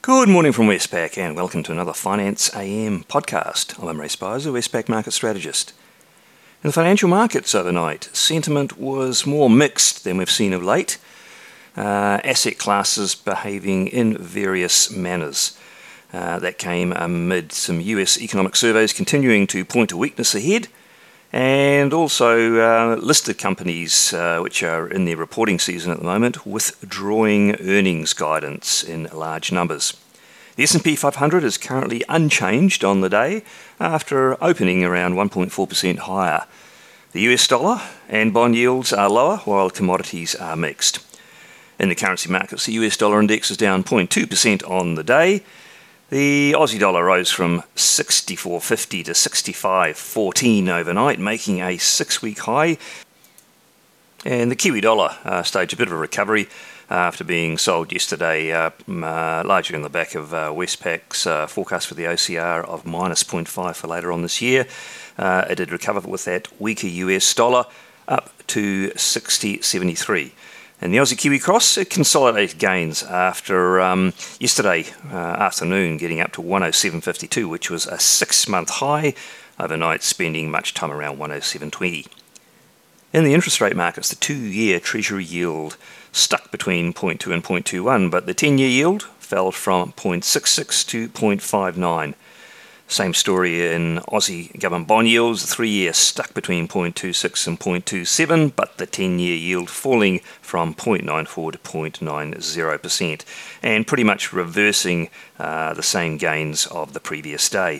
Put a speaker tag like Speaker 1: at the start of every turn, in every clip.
Speaker 1: Good morning from Westpac and welcome to another Finance AM podcast. I'm Ray Spicer, Westpac Market Strategist. In the financial markets overnight, sentiment was more mixed than we've seen of late. Asset classes behaving in various manners. That came amid some US economic surveys continuing to point to weakness ahead, and also listed companies which are in their reporting season at the moment withdrawing earnings guidance in large numbers. The S&P 500 is currently unchanged on the day after opening around 1.4% higher. The US dollar and bond yields are lower while commodities are mixed. In the currency markets, the US dollar index is down 0.2% on the day. The Aussie dollar rose from 64.50 to 65.14 overnight, making a 6-week high. And the Kiwi dollar staged a bit of a recovery after being sold yesterday, largely on the back of Westpac's forecast for the OCR of minus 0.5 for later on this year. It did recover with that weaker US dollar up to 60.73. And the Aussie Kiwi cross, it consolidated gains after yesterday afternoon getting up to 107.52, which was a 6-month high, overnight spending much time around 107.20. In the interest rate markets, the 2-year Treasury yield stuck between 0.2 and 0.21, but the 10-year yield fell from 0.66 to 0.59. Same story in Aussie government bond yields. The 3-year stuck between 0.26 and 0.27, but the 10-year yield falling from 0.94 to 0.90%, and pretty much reversing the same gains of the previous day.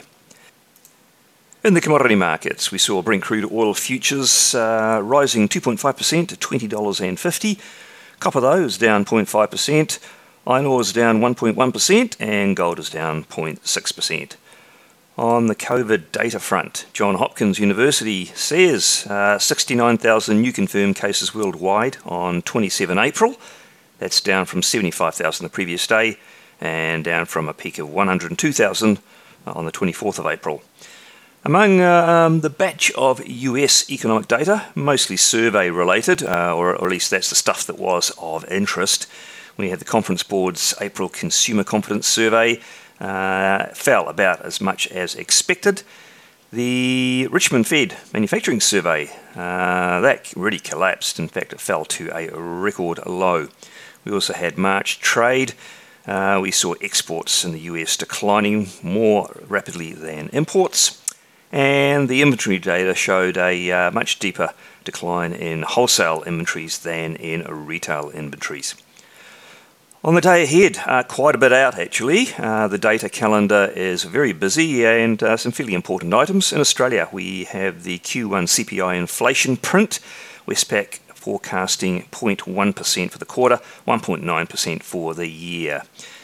Speaker 1: In the commodity markets, we saw Brent crude oil futures rising 2.5% to $20.50. Copper, though, is down 0.5%. Iron ore is down 1.1%, and gold is down 0.6%. On the COVID data front, Johns Hopkins University says 69,000 new confirmed cases worldwide on 27 April. That's down from 75,000 the previous day, and down from a peak of 102,000 on the 24th of April. Among the batch of US economic data, mostly survey-related, or at least that's the stuff that was of interest, we had the Conference Board's April Consumer Confidence Survey, fell about as much as expected. The Richmond Fed Manufacturing Survey, that really collapsed. In fact, it fell to a record low. We also had March trade. We saw exports in the US declining more rapidly than imports. And the inventory data showed a much deeper decline in wholesale inventories than in retail inventories. On the day ahead, quite a bit out actually. The data calendar is very busy and some fairly important items. In Australia, we have the Q1 CPI inflation print. Westpac forecasting 0.1% for the quarter, 1.9% for the year.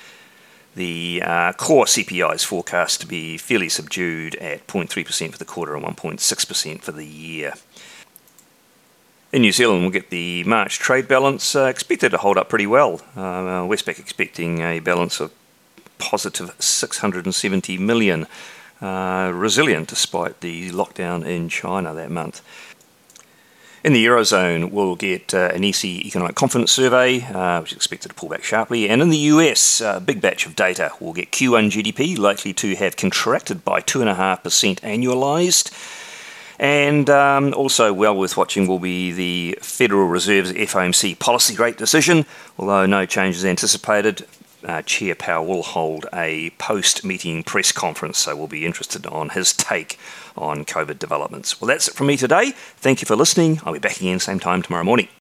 Speaker 1: The core CPI is forecast to be fairly subdued at 0.3% for the quarter and 1.6% for the year. In New Zealand, we'll get the March trade balance expected to hold up pretty well. Westpac expecting a balance of positive 670 million, resilient despite the lockdown in China that month. In the Eurozone, we'll get an EC Economic Confidence Survey, which is expected to pull back sharply. And in the US, a big batch of data. We'll get Q1 GDP, likely to have contracted by 2.5% annualised. And also well worth watching will be the Federal Reserve's FOMC policy rate decision. Although no changes anticipated, Chair Powell will hold a post-meeting press conference, so we'll be interested on his take on COVID developments. Well, that's it from me today. Thank you for listening. I'll be back again same time tomorrow morning.